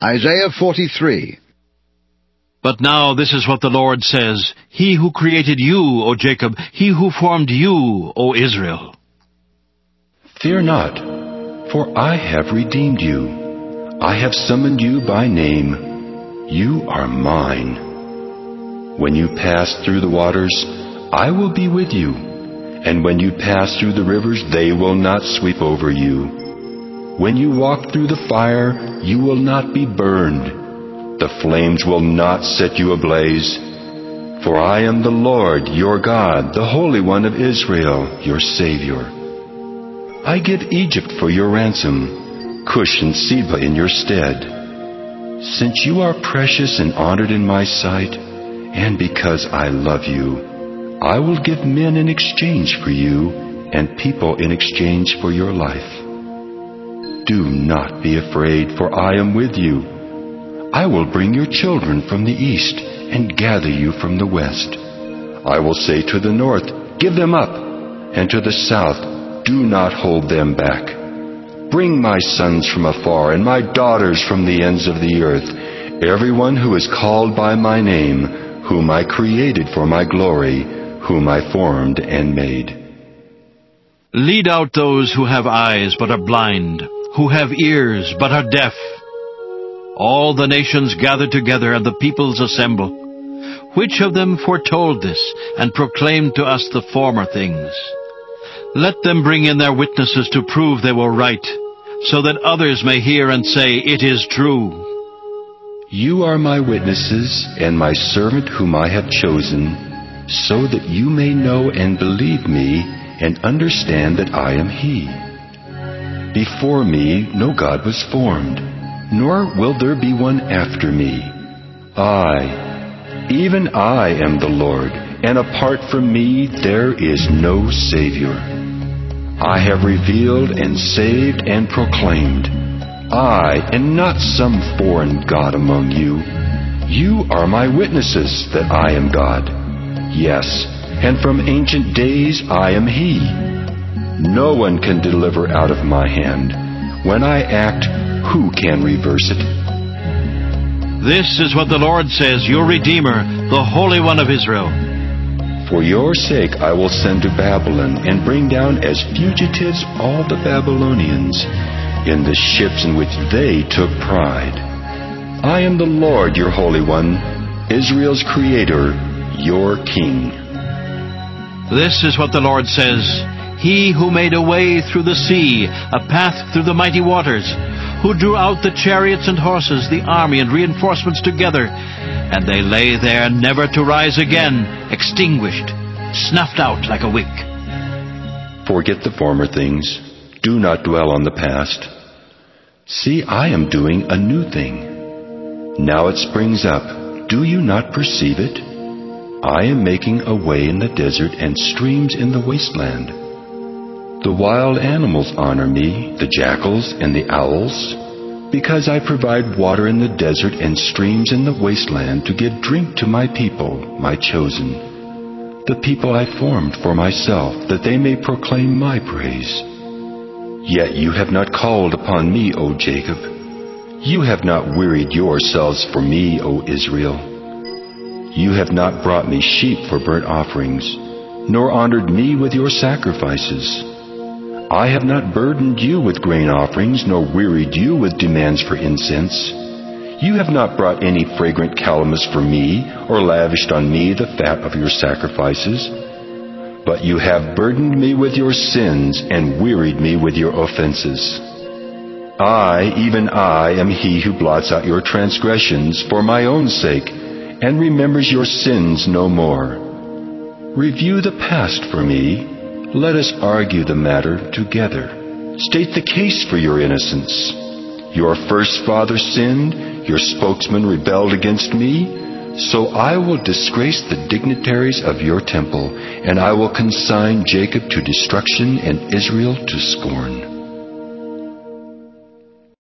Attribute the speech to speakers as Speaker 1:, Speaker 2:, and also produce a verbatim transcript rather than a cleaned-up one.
Speaker 1: Isaiah forty-three.
Speaker 2: But now this is what the Lord says, He who created you, O Jacob, He who formed you, O Israel.
Speaker 3: Fear not, for I have redeemed you. I have summoned you by name. You are mine. When you pass through the waters, I will be with you. And when you pass through the rivers, they will not sweep over you. When you walk through the fire, you will not be burned. The flames will not set you ablaze. For I am the Lord, your God, the Holy One of Israel, your Savior. I give Egypt for your ransom, Cush and Seba in your stead. Since you are precious and honored in my sight, and because I love you, I will give men in exchange for you, and people in exchange for your life. Do not be afraid, for I am with you. I will bring your children from the east and gather you from the west. I will say to the north, give them up, and to the south, do not hold them back. Bring my sons from afar and my daughters from the ends of the earth, everyone who is called by my name, whom I created for my glory, whom I formed and made.
Speaker 2: Lead out those who have eyes but are blind, who have ears but are deaf. All the nations gather together and the peoples assemble. Which of them foretold this and proclaimed to us the former things? Let them bring in their witnesses to prove they were right, so that others may hear and say, it is true.
Speaker 3: You are my witnesses and my servant whom I have chosen, so that you may know and believe me and understand that I am He. Before me no God was formed, nor will there be one after me. I, even I am the Lord, and apart from me there is no Savior. I have revealed and saved and proclaimed. I, and not some foreign god among you. You are my witnesses that I am God. Yes, and from ancient days I am He. No one can deliver out of my hand. When I act, who can reverse it?
Speaker 2: This is what the Lord says, your Redeemer, the Holy One of Israel.
Speaker 3: For your sake I will send to Babylon and bring down as fugitives all the Babylonians in the ships in which they took pride. I am the Lord, your Holy One, Israel's Creator, your King.
Speaker 2: This is what the Lord says, He who made a way through the sea, a path through the mighty waters, who drew out the chariots and horses, the army and reinforcements together, and they lay there never to rise again, extinguished, snuffed out like a wick.
Speaker 3: Forget the former things. Do not dwell on the past. See, I am doing a new thing. Now it springs up. Do you not perceive it? I am making a way in the desert and streams in the wasteland. The wild animals honor me, the jackals and the owls, because I provide water in the desert and streams in the wasteland to give drink to my people, my chosen, the people I formed for myself, that they may proclaim my praise. Yet you have not called upon me, O Jacob. You have not wearied yourselves for me, O Israel. You have not brought me sheep for burnt offerings, nor honored me with your sacrifices. I have not burdened you with grain offerings, nor wearied you with demands for incense. You have not brought any fragrant calamus for me, or lavished on me the fat of your sacrifices. But you have burdened me with your sins, and wearied me with your offenses. I, even I, am He who blots out your transgressions for my own sake, and remembers your sins no more. Review the past for me. Let us argue the matter together. State the case for your innocence. Your first father sinned, your spokesman rebelled against me, so I will disgrace the dignitaries of your temple, and I will consign Jacob to destruction and Israel to scorn.